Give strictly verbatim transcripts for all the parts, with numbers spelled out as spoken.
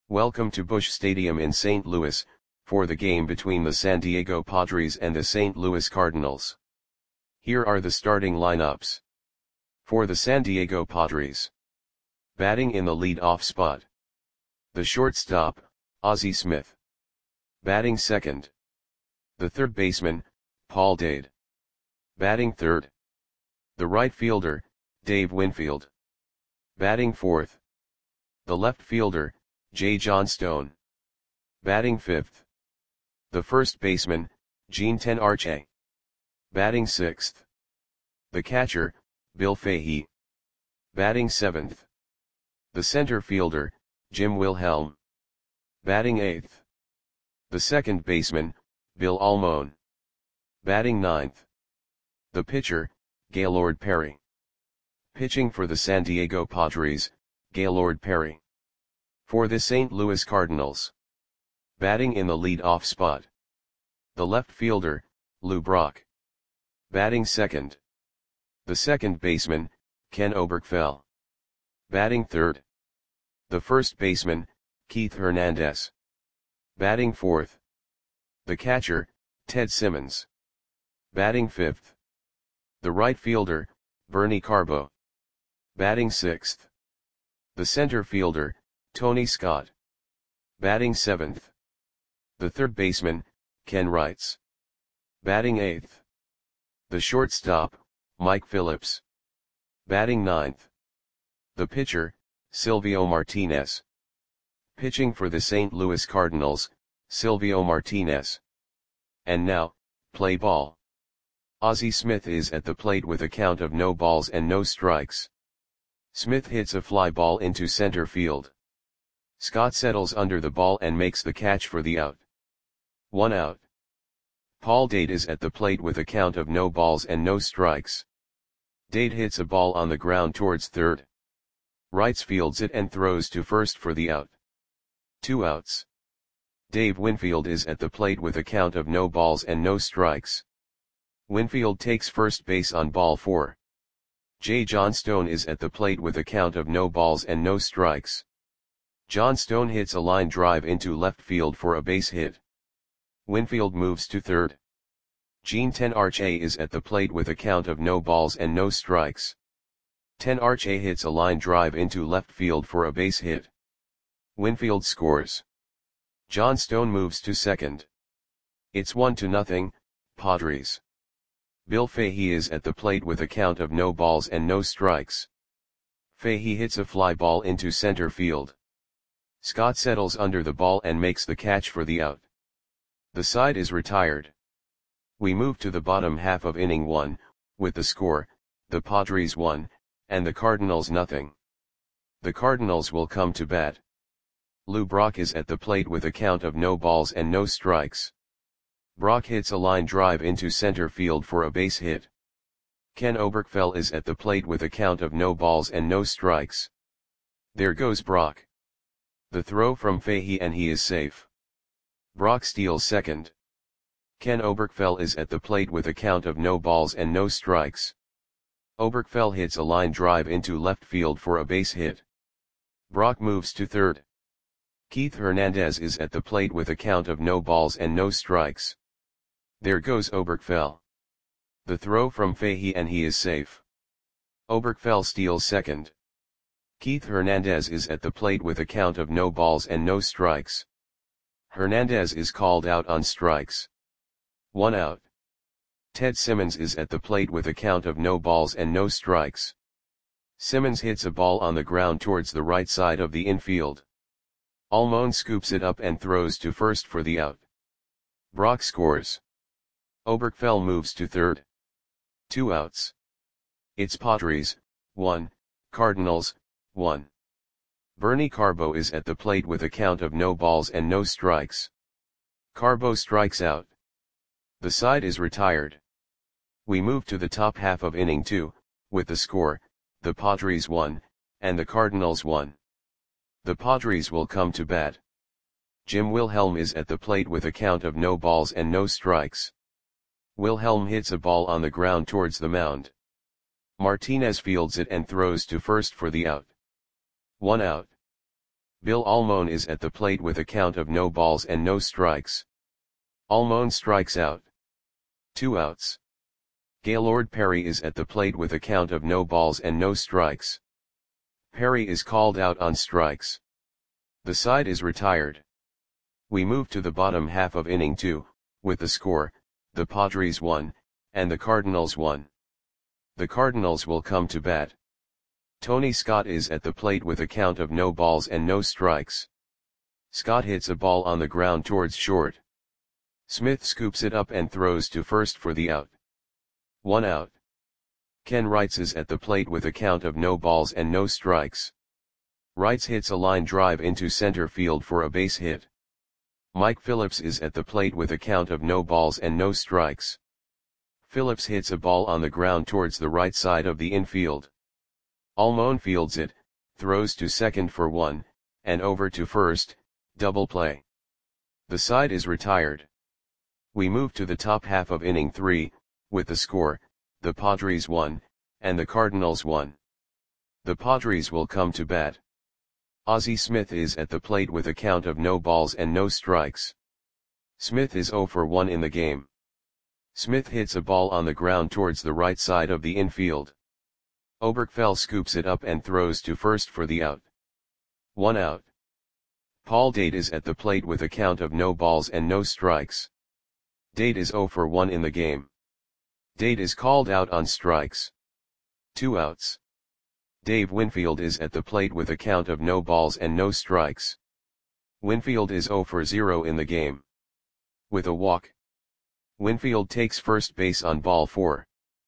Welcome to Busch Stadium in Saint Louis, for the game between the San Diego Padres and the Saint Louis Cardinals. Here are the starting lineups. For the San Diego Padres. Batting in the lead-off spot. The shortstop, Ozzie Smith. Batting second. The third baseman, Paul Dade. Batting third. The right fielder, Dave Winfield. Batting fourth. The left fielder, Jay Johnstone. Batting fifth. The first baseman, Gene Tenarche. Batting sixth. The catcher, Bill Fahey. Batting seventh. The center fielder, Jim Wilhelm. Batting eighth. The second baseman, Bill Almon. Batting ninth. The pitcher, Gaylord Perry. Pitching for the San Diego Padres, Gaylord Perry. For the Saint Louis Cardinals. Batting in the lead-off spot. The left fielder, Lou Brock. Batting second. The second baseman, Ken Oberkfell. Batting third. The first baseman, Keith Hernandez. Batting fourth. The catcher, Ted Simmons. Batting fifth. The right fielder, Bernie Carbo. Batting sixth. The center fielder, Tony Scott. Batting seventh. The third baseman, Ken Wrights. Batting eighth. The shortstop, Mike Phillips. Batting ninth. The pitcher, Silvio Martinez. Pitching for the Saint Louis Cardinals, Silvio Martinez. And now, play ball. Ozzie Smith is at the plate with a count of no balls and no strikes. Smith hits a fly ball into center field. Scott settles under the ball and makes the catch for the out. One out. Paul Dade is at the plate with a count of no balls and no strikes. Dade hits a ball on the ground towards third. Wrights fields it and throws to first for the out. Two outs. Dave Winfield is at the plate with a count of no balls and no strikes. Winfield takes first base on ball four. Jay Johnstone is at the plate with a count of no balls and no strikes. Johnstone hits a line drive into left field for a base hit. Winfield moves to third. Gene Tenarche is at the plate with a count of no balls and no strikes. Tenarche hits a line drive into left field for a base hit. Winfield scores. Johnstone moves to second. It's one to nothing, Padres. Bill Fahey is at the plate with a count of no balls and no strikes. Fahey hits a fly ball into center field. Scott settles under the ball and makes the catch for the out. The side is retired. We move to the bottom half of inning one, with the score, the Padres one, and the Cardinals nothing. The Cardinals will come to bat. Lou Brock is at the plate with a count of no balls and no strikes. Brock hits a line drive into center field for a base hit. Ken Oberkfell is at the plate with a count of no balls and no strikes. There goes Brock. The throw from Fahey and he is safe. Brock steals second. Ken Oberkfell is at the plate with a count of no balls and no strikes. Oberkfell hits a line drive into left field for a base hit. Brock moves to third. Keith Hernandez is at the plate with a count of no balls and no strikes. There goes Oberkfell. The throw from Fahey and he is safe. Oberkfell steals second. Keith Hernandez is at the plate with a count of no balls and no strikes. Hernandez is called out on strikes. One out. Ted Simmons is at the plate with a count of no balls and no strikes. Simmons hits a ball on the ground towards the right side of the infield. Almon scoops it up and throws to first for the out. Brock scores. Oberkfell moves to third. Two outs. It's Padres, one, Cardinals, one. Bernie Carbo is at the plate with a count of no balls and no strikes. Carbo strikes out. The side is retired. We move to the top half of inning two, with the score, the Padres one, and the Cardinals one. The Padres will come to bat. Jim Wilhelm is at the plate with a count of no balls and no strikes. Wilhelm hits a ball on the ground towards the mound. Martinez fields it and throws to first for the out. One out. Bill Almon is at the plate with a count of no balls and no strikes. Almon strikes out. Two outs. Gaylord Perry is at the plate with a count of no balls and no strikes. Perry is called out on strikes. The side is retired. We move to the bottom half of inning two, with the score, the Padres won, and the Cardinals won. The Cardinals will come to bat. Tony Scott is at the plate with a count of no balls and no strikes. Scott hits a ball on the ground towards short. Smith scoops it up and throws to first for the out. One out. Ken Wrights is at the plate with a count of no balls and no strikes. Wrights hits a line drive into center field for a base hit. Mike Phillips is at the plate with a count of no balls and no strikes. Phillips hits a ball on the ground towards the right side of the infield. Almon fields it, throws to second for one, and over to first, double play. The side is retired. We move to the top half of inning three, with the score, the Padres won, and the Cardinals won. The Padres will come to bat. Ozzie Smith is at the plate with a count of no balls and no strikes. Smith is oh for one in the game. Smith hits a ball on the ground towards the right side of the infield. Oberkfell scoops it up and throws to first for the out. One out. Paul Date is at the plate with a count of no balls and no strikes. Date is oh for one in the game. Date is called out on strikes. Two outs. Dave Winfield is at the plate with a count of no balls and no strikes. Winfield is oh for zero in the game. With a walk. Winfield takes first base on ball four.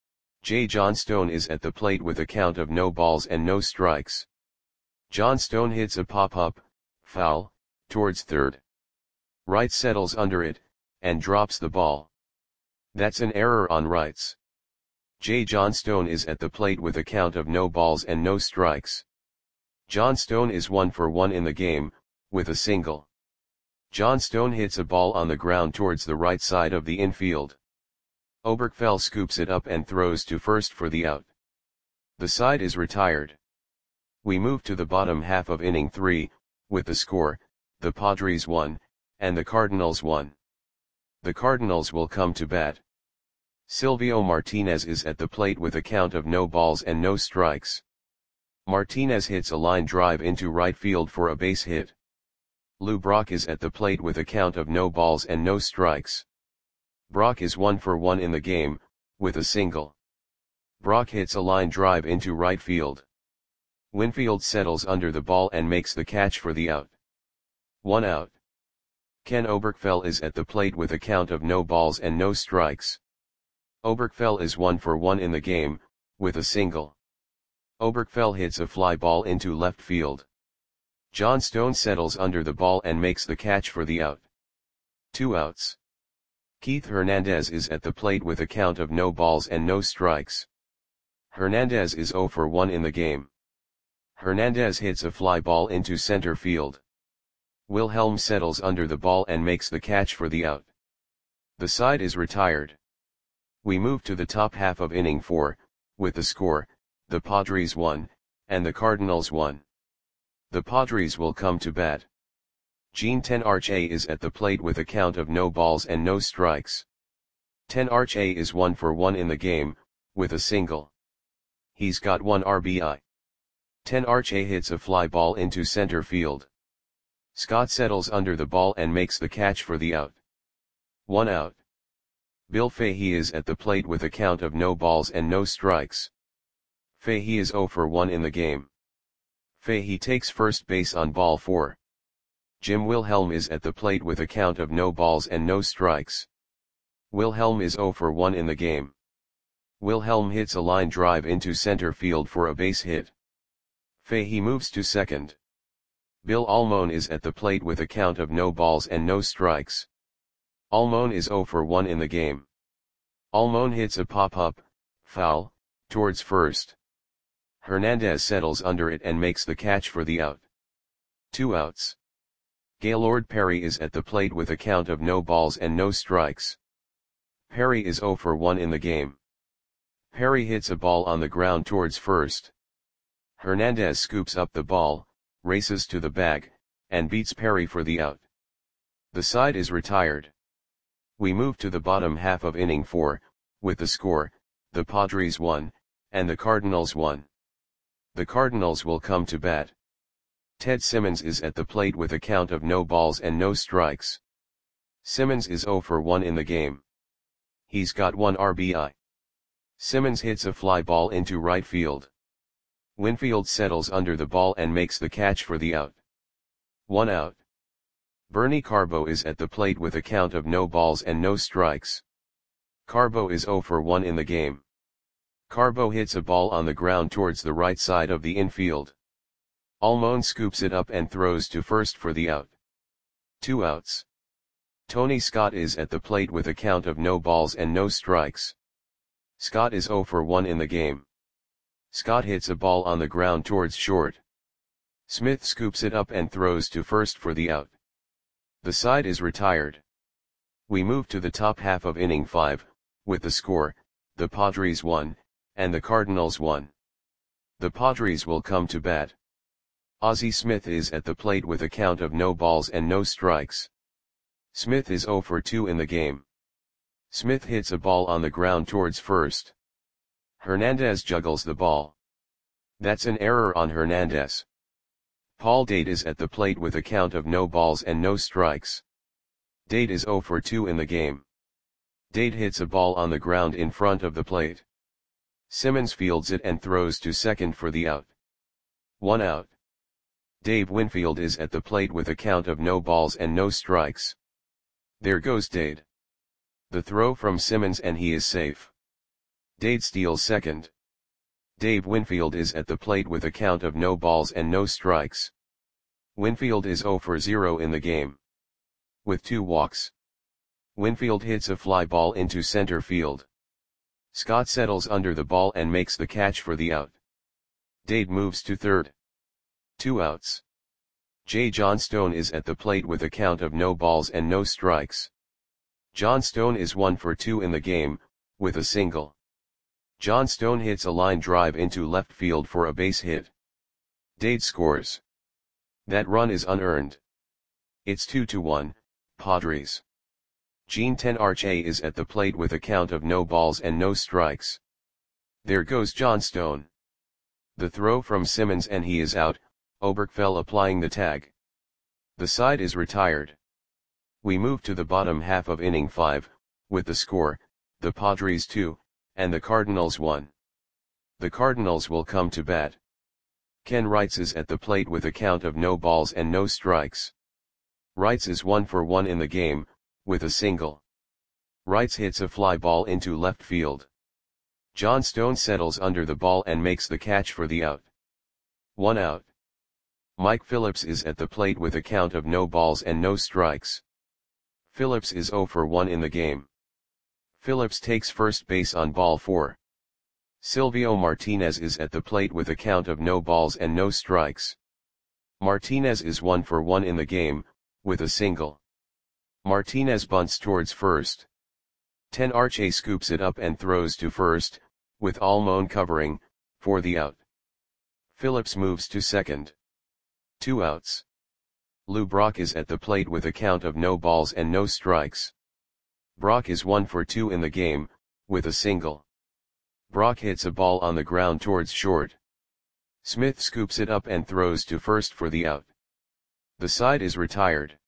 Jay Johnstone is at the plate with a count of no balls and no strikes. Johnstone hits a pop-up, foul, towards third. Wright settles under it, and drops the ball. That's an error on Wright's. Jay Johnstone is at the plate with a count of no balls and no strikes. Johnstone is one for one in the game, with a single. Johnstone hits a ball on the ground towards the right side of the infield. Oberkfell scoops it up and throws to first for the out. The side is retired. We move to the bottom half of inning three, with the score, the Padres won, and the Cardinals won. The Cardinals will come to bat. Silvio Martinez is at the plate with a count of no balls and no strikes. Martinez hits a line drive into right field for a base hit. Lou Brock is at the plate with a count of no balls and no strikes. Brock is one for one in the game, with a single. Brock hits a line drive into right field. Winfield settles under the ball and makes the catch for the out. One out. Ken Oberkfell is at the plate with a count of no balls and no strikes. Oberkfell is one for one in the game, with a single. Oberkfell hits a fly ball into left field. Johnstone settles under the ball and makes the catch for the out. Two outs. Keith Hernandez is at the plate with a count of no balls and no strikes. Hernandez is oh for one in the game. Hernandez hits a fly ball into center field. Wilhelm settles under the ball and makes the catch for the out. The side is retired. We move to the top half of inning four, with the score, the Padres won, and the Cardinals won. The Padres will come to bat. Gene Tenarche is at the plate with a count of no balls and no strikes. Tenarche is one for one in the game, with a single. He's got one R B I. Tenarche hits a fly ball into center field. Scott settles under the ball and makes the catch for the out. One out. Bill Fahey is at the plate with a count of no balls and no strikes. Fahey is oh for one in the game. Fahey takes first base on ball four. Jim Wilhelm is at the plate with a count of no balls and no strikes. Wilhelm is oh for one in the game. Wilhelm hits a line drive into center field for a base hit. Fahey moves to second. Bill Almon is at the plate with a count of no balls and no strikes. Almon is oh for one in the game. Almon hits a pop-up, foul, towards first. Hernandez settles under it and makes the catch for the out. Two outs. Gaylord Perry is at the plate with a count of no balls and no strikes. Perry is oh for one in the game. Perry hits a ball on the ground towards first. Hernandez scoops up the ball, races to the bag, and beats Perry for the out. The side is retired. We move to the bottom half of inning four, with the score, the Padres one, and the Cardinals one. The Cardinals will come to bat. Ted Simmons is at the plate with a count of no balls and no strikes. Simmons is oh for one in the game. He's got one R B I. Simmons hits a fly ball into right field. Winfield settles under the ball and makes the catch for the out. One out. Bernie Carbo is at the plate with a count of no balls and no strikes. Carbo is oh for one in the game. Carbo hits a ball on the ground towards the right side of the infield. Almon scoops it up and throws to first for the out. Two outs. Tony Scott is at the plate with a count of no balls and no strikes. Scott is oh for one in the game. Scott hits a ball on the ground towards short. Smith scoops it up and throws to first for the out. The side is retired. We move to the top half of inning five, with the score, the Padres one, and the Cardinals one. The Padres will come to bat. Ozzie Smith is at the plate with a count of no balls and no strikes. Smith is oh for two in the game. Smith hits a ball on the ground towards first. Hernandez juggles the ball. That's an error on Hernandez. Paul Dade is at the plate with a count of no balls and no strikes. Dade is oh for two in the game. Dade hits a ball on the ground in front of the plate. Simmons fields it and throws to second for the out. One out. Dave Winfield is at the plate with a count of no balls and no strikes. There goes Dade. The throw from Simmons and he is safe. Dade steals second. Dave Winfield is at the plate with a count of no balls and no strikes. Winfield is oh for zero in the game. With two walks. Winfield hits a fly ball into center field. Scott settles under the ball and makes the catch for the out. Dade moves to third. Two outs. J. Johnstone is at the plate with a count of no balls and no strikes. Johnstone is one for two in the game, with a single. Johnstone hits a line drive into left field for a base hit. Dade scores. That run is unearned. It's two to one, Padres. Gene Tenarche is at the plate with a count of no balls and no strikes. There goes Johnstone. The throw from Simmons and he is out, Oberkfell applying the tag. The side is retired. We move to the bottom half of inning five, with the score, the Padres two, and the Cardinals one. The Cardinals will come to bat. Ken Wrights is at the plate with a count of no balls and no strikes. Wrights is one for one in the game, with a single. Wrights hits a fly ball into left field. Johnstone settles under the ball and makes the catch for the out. One out. Mike Phillips is at the plate with a count of no balls and no strikes. Phillips is oh for one in the game. Phillips takes first base on ball four. Silvio Martinez is at the plate with a count of no balls and no strikes. Martinez is one for one in the game, with a single. Martinez bunts towards first. Tenarche scoops it up and throws to first, with Almon covering, for the out. Phillips moves to second. Two outs. Lou Brock is at the plate with a count of no balls and no strikes. Brock is one for two in the game, with a single. Brock hits a ball on the ground towards short. Smith scoops it up and throws to first for the out. The side is retired.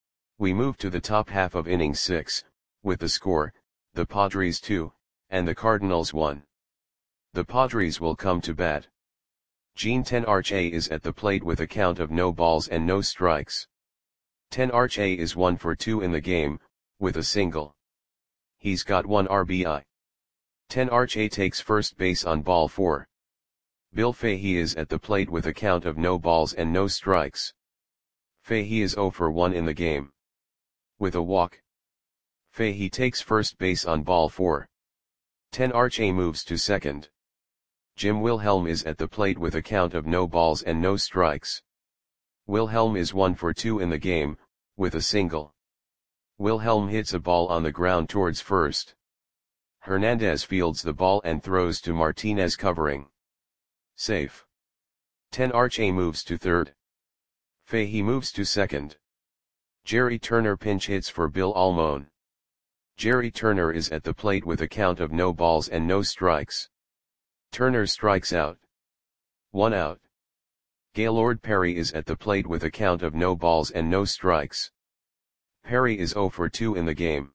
We move to the top half of inning six, with the score, the Padres two, and the Cardinals one. The Padres will come to bat. Gene Tenarche is at the plate with a count of no balls and no strikes. Tenarche is one for two in the game, with a single. He's got one R B I. Tenarche takes first base on ball four. Bill Fahey is at the plate with a count of no balls and no strikes. Fahey is oh for one in the game. With a walk. Fahey takes first base on ball four. Tenarche moves to second. Jim Wilhelm is at the plate with a count of no balls and no strikes. Wilhelm is one for two in the game, with a single. Wilhelm hits a ball on the ground towards first. Hernandez fields the ball and throws to Martinez covering. Safe. Tenarche moves to third. Fahey moves to second. Jerry Turner pinch hits for Bill Almon. Jerry Turner is at the plate with a count of no balls and no strikes. Turner strikes out. One out. Gaylord Perry is at the plate with a count of no balls and no strikes. Perry is oh for two in the game.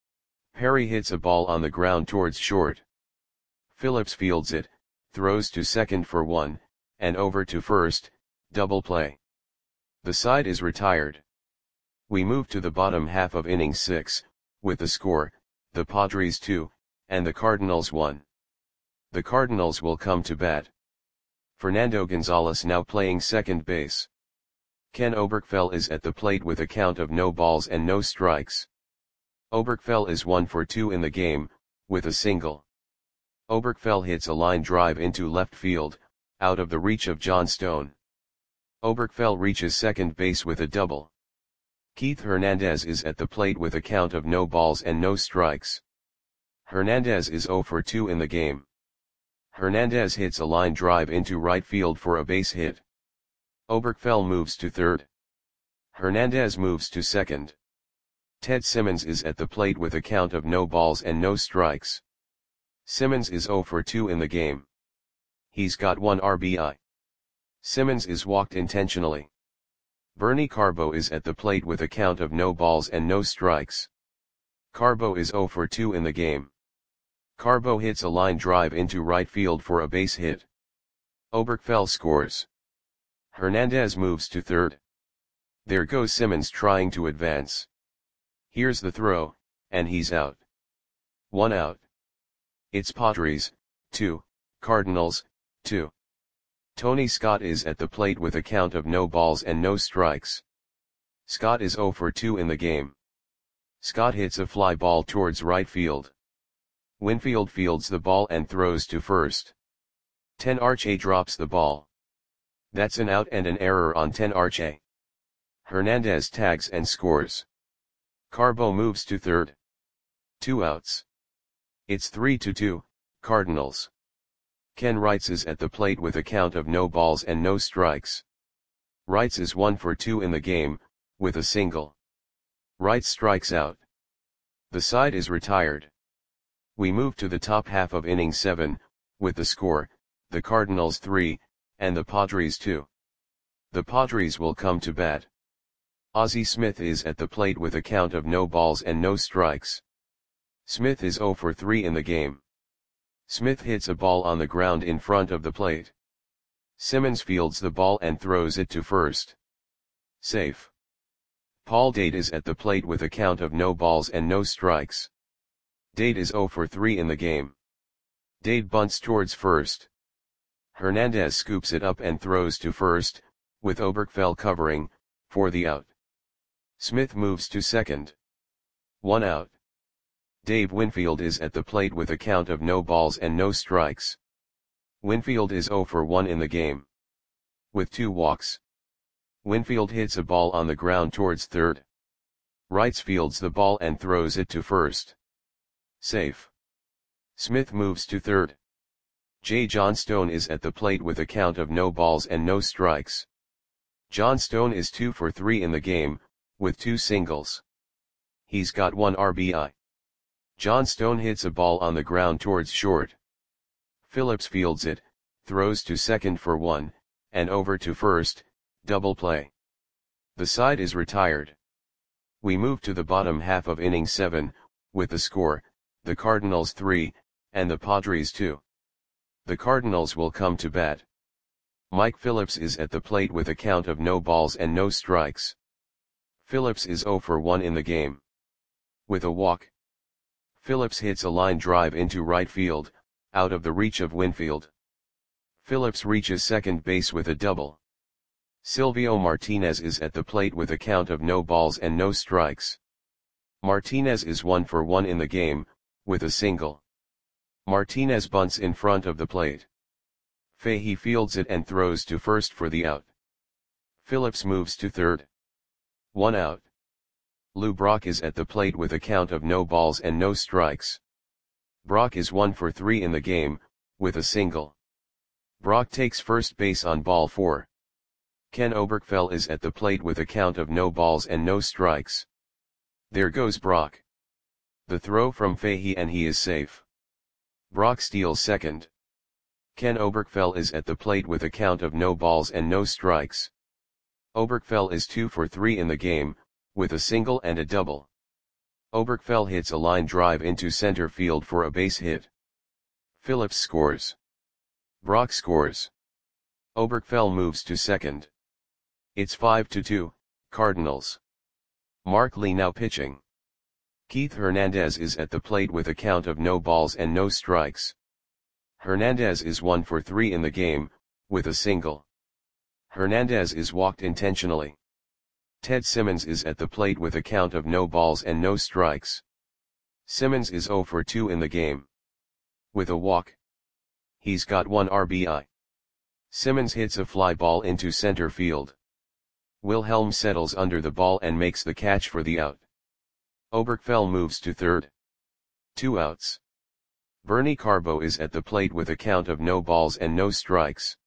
Perry hits a ball on the ground towards short. Phillips fields it, throws to second for one, and over to first, double play. The side is retired. We move to the bottom half of inning six, with the score, the Padres two, and the Cardinals one. The Cardinals will come to bat. Fernando Gonzalez now playing second base. Ken Oberkfell is at the plate with a count of no balls and no strikes. Oberkfell is one for two in the game, with a single. Oberkfell hits a line drive into left field, out of the reach of John Stone. Oberkfell reaches second base with a double. Keith Hernandez is at the plate with a count of no balls and no strikes. Hernandez is oh for two in the game. Hernandez hits a line drive into right field for a base hit. Oberkfell moves to third. Hernandez moves to second. Ted Simmons is at the plate with a count of no balls and no strikes. Simmons is oh for two in the game. He's got one R B I. Simmons is walked intentionally. Bernie Carbo is at the plate with a count of no balls and no strikes. Carbo is oh for two in the game. Carbo hits a line drive into right field for a base hit. Oberkfell scores. Hernandez moves to third. There goes Simmons trying to advance. Here's the throw, and he's out. One out. It's Padres, two, Cardinals, two. Tony Scott is at the plate with a count of no balls and no strikes. Scott is oh for two in the game. Scott hits a fly ball towards right field. Winfield fields the ball and throws to first. ten Arche drops the ball. That's an out and an error on ten Arche. Hernandez tags and scores. Carbo moves to third. Two outs. It's three to two, Cardinals. Ken Wrights is at the plate with a count of no balls and no strikes. Wrights is one for two in the game, with a single. Wrights strikes out. The side is retired. We move to the top half of inning seven, with the score, the Cardinals three, and the Padres two. The Padres will come to bat. Ozzie Smith is at the plate with a count of no balls and no strikes. Smith is oh for three in the game. Smith hits a ball on the ground in front of the plate. Simmons fields the ball and throws it to first. Safe. Paul Dade is at the plate with a count of no balls and no strikes. Dade is oh for three in the game. Dade bunts towards first. Hernandez scoops it up and throws to first, with Oberkfell covering, for the out. Smith moves to second. One out. Dave Winfield is at the plate with a count of no balls and no strikes. Winfield is oh for one in the game. With two walks. Winfield hits a ball on the ground towards third. Wrights fields the ball and throws it to first. Safe. Smith moves to third. J. Johnstone is at the plate with a count of no balls and no strikes. Johnstone is two for three in the game, with two singles. He's got one R B I. Johnstone hits a ball on the ground towards short. Phillips fields it, throws to second for one, and over to first, double play. The side is retired. We move to the bottom half of inning seven, with the score, the Cardinals three, and the Padres two. The Cardinals will come to bat. Mike Phillips is at the plate with a count of no balls and no strikes. Phillips is oh for one in the game. With a walk. Phillips hits a line drive into right field, out of the reach of Winfield. Phillips reaches second base with a double. Silvio Martinez is at the plate with a count of no balls and no strikes. Martinez is one for one in the game, with a single. Martinez bunts in front of the plate. Fahey fields it and throws to first for the out. Phillips moves to third. One out. Lou Brock is at the plate with a count of no balls and no strikes. Brock is one for three in the game, with a single. Brock takes first base on ball four. Ken Oberkfell is at the plate with a count of no balls and no strikes. There goes Brock. The throw from Fahey and he is safe. Brock steals second. Ken Oberkfell is at the plate with a count of no balls and no strikes. Oberkfell is two for three in the game, with a single and a double. Oberkfell hits a line drive into center field for a base hit. Phillips scores. Brock scores. Oberkfell moves to second. It's five to two, Cardinals. Mark Lee now pitching. Keith Hernandez is at the plate with a count of no balls and no strikes. Hernandez is one for three in the game, with a single. Hernandez is walked intentionally. Ted Simmons is at the plate with a count of no balls and no strikes. Simmons is zero for two in the game. With a walk. He's got one R B I. Simmons hits a fly ball into center field. Wilhelm settles under the ball and makes the catch for the out. Oberkfell moves to third. Two outs. Bernie Carbo is at the plate with a count of no balls and no strikes.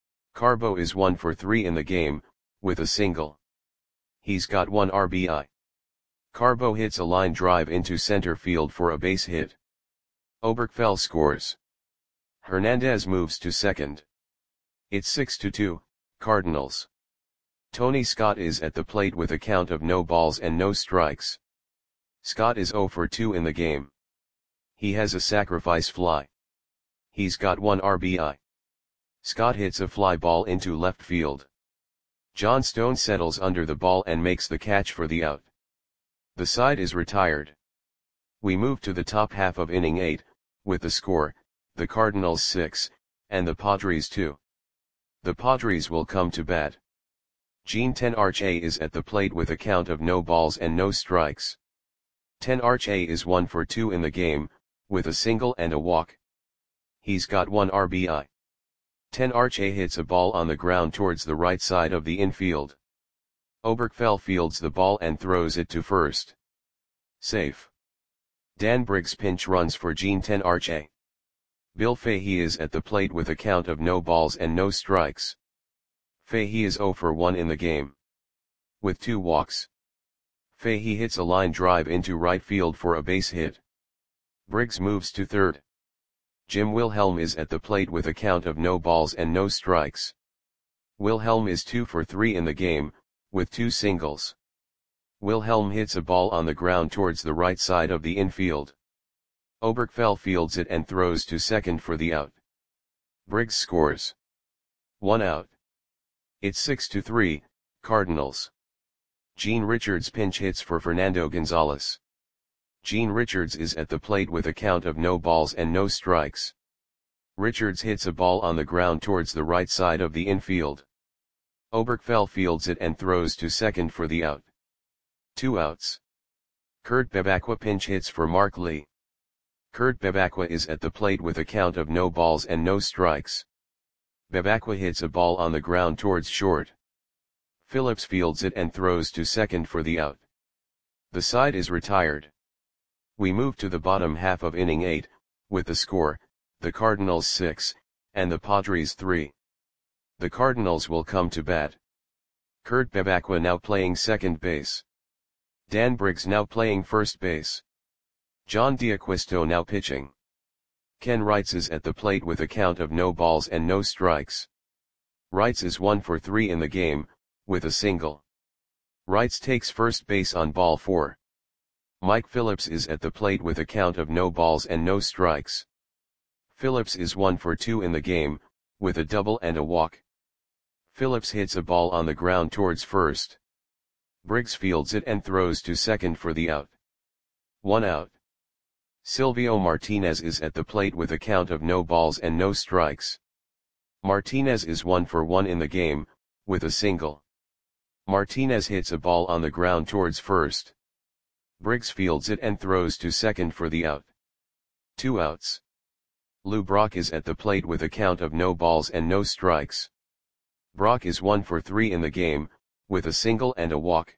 Carbo is one for three in the game, with a single. He's got one R B I. Carbo hits a line drive into center field for a base hit. Oberkfell scores. Hernandez moves to second. It's six to two, Cardinals. Tony Scott is at the plate with a count of no balls and no strikes. Scott is zero for two in the game. He has a sacrifice fly. He's got one R B I. Scott hits a fly ball into left field. John Stone settles under the ball and makes the catch for the out. The side is retired. We move to the top half of inning eight, with the score, the Cardinals six, and the Padres two. The Padres will come to bat. Gene Tenarche is at the plate with a count of no balls and no strikes. Tenarche is one for two in the game, with a single and a walk. He's got one R B I. Tenarche hits a ball on the ground towards the right side of the infield. Oberkfell fields the ball and throws it to first. Safe. Dan Briggs pinch runs for Gene Tenarche. Bill Fahey is at the plate with a count of no balls and no strikes. Fahey is zero for one in the game. With two walks. Fahey hits a line drive into right field for a base hit. Briggs moves to third. Jim Wilhelm is at the plate with a count of no balls and no strikes. Wilhelm is two for three in the game, with two singles. Wilhelm hits a ball on the ground towards the right side of the infield. Oberkfell fields it and throws to second for the out. Briggs scores. One out. It's six to three, Cardinals. Gene Richards pinch hits for Fernando Gonzalez. Gene Richards is at the plate with a count of no balls and no strikes. Richards hits a ball on the ground towards the right side of the infield. Oberkfell fields it and throws to second for the out. Two outs. Kurt Bebacqua pinch hits for Mark Lee. Kurt Bebacqua is at the plate with a count of no balls and no strikes. Bebacqua hits a ball on the ground towards short. Phillips fields it and throws to second for the out. The side is retired. We move to the bottom half of inning eight, with the score, the Cardinals six, and the Padres three. The Cardinals will come to bat. Kurt Bebacqua now playing second base. Dan Briggs now playing first base. John D'Acquisto now pitching. Ken Wrights is at the plate with a count of no balls and no strikes. Wrights is one for three in the game, with a single. Wrights takes first base on ball four. Mike Phillips is at the plate with a count of no balls and no strikes. Phillips is one for two in the game, with a double and a walk. Phillips hits a ball on the ground towards first. Briggs fields it and throws to second for the out. One out. Silvio Martinez is at the plate with a count of no balls and no strikes. Martinez is one for one in the game, with a single. Martinez hits a ball on the ground towards first. Briggs fields it and throws to second for the out. Two outs. Lou Brock is at the plate with a count of no balls and no strikes. Brock is one for three in the game, with a single and a walk.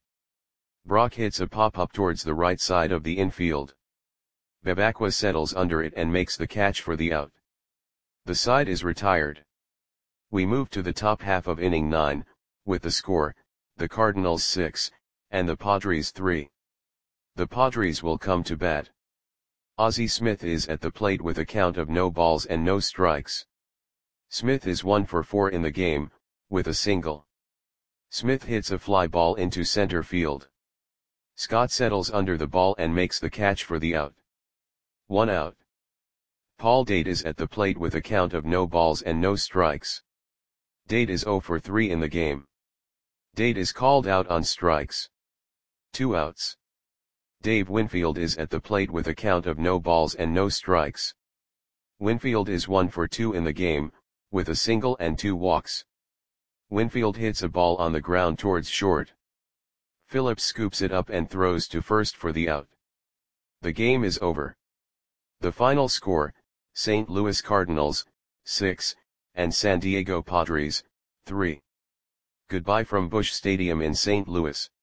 Brock hits a pop-up towards the right side of the infield. Bebacqua settles under it and makes the catch for the out. The side is retired. We move to the top half of inning nine, with the score, the Cardinals six, and the Padres three. The Padres will come to bat. Ozzie Smith is at the plate with a count of no balls and no strikes. Smith is one for four in the game, with a single. Smith hits a fly ball into center field. Scott settles under the ball and makes the catch for the out. One out. Paul Date is at the plate with a count of no balls and no strikes. Date is zero for three in the game. Date is called out on strikes. Two outs. Dave Winfield is at the plate with a count of no balls and no strikes. Winfield is one for two in the game, with a single and two walks. Winfield hits a ball on the ground towards short. Phillips scoops it up and throws to first for the out. The game is over. The final score, Saint Louis Cardinals, six, and San Diego Padres, three. Goodbye from Busch Stadium in Saint Louis.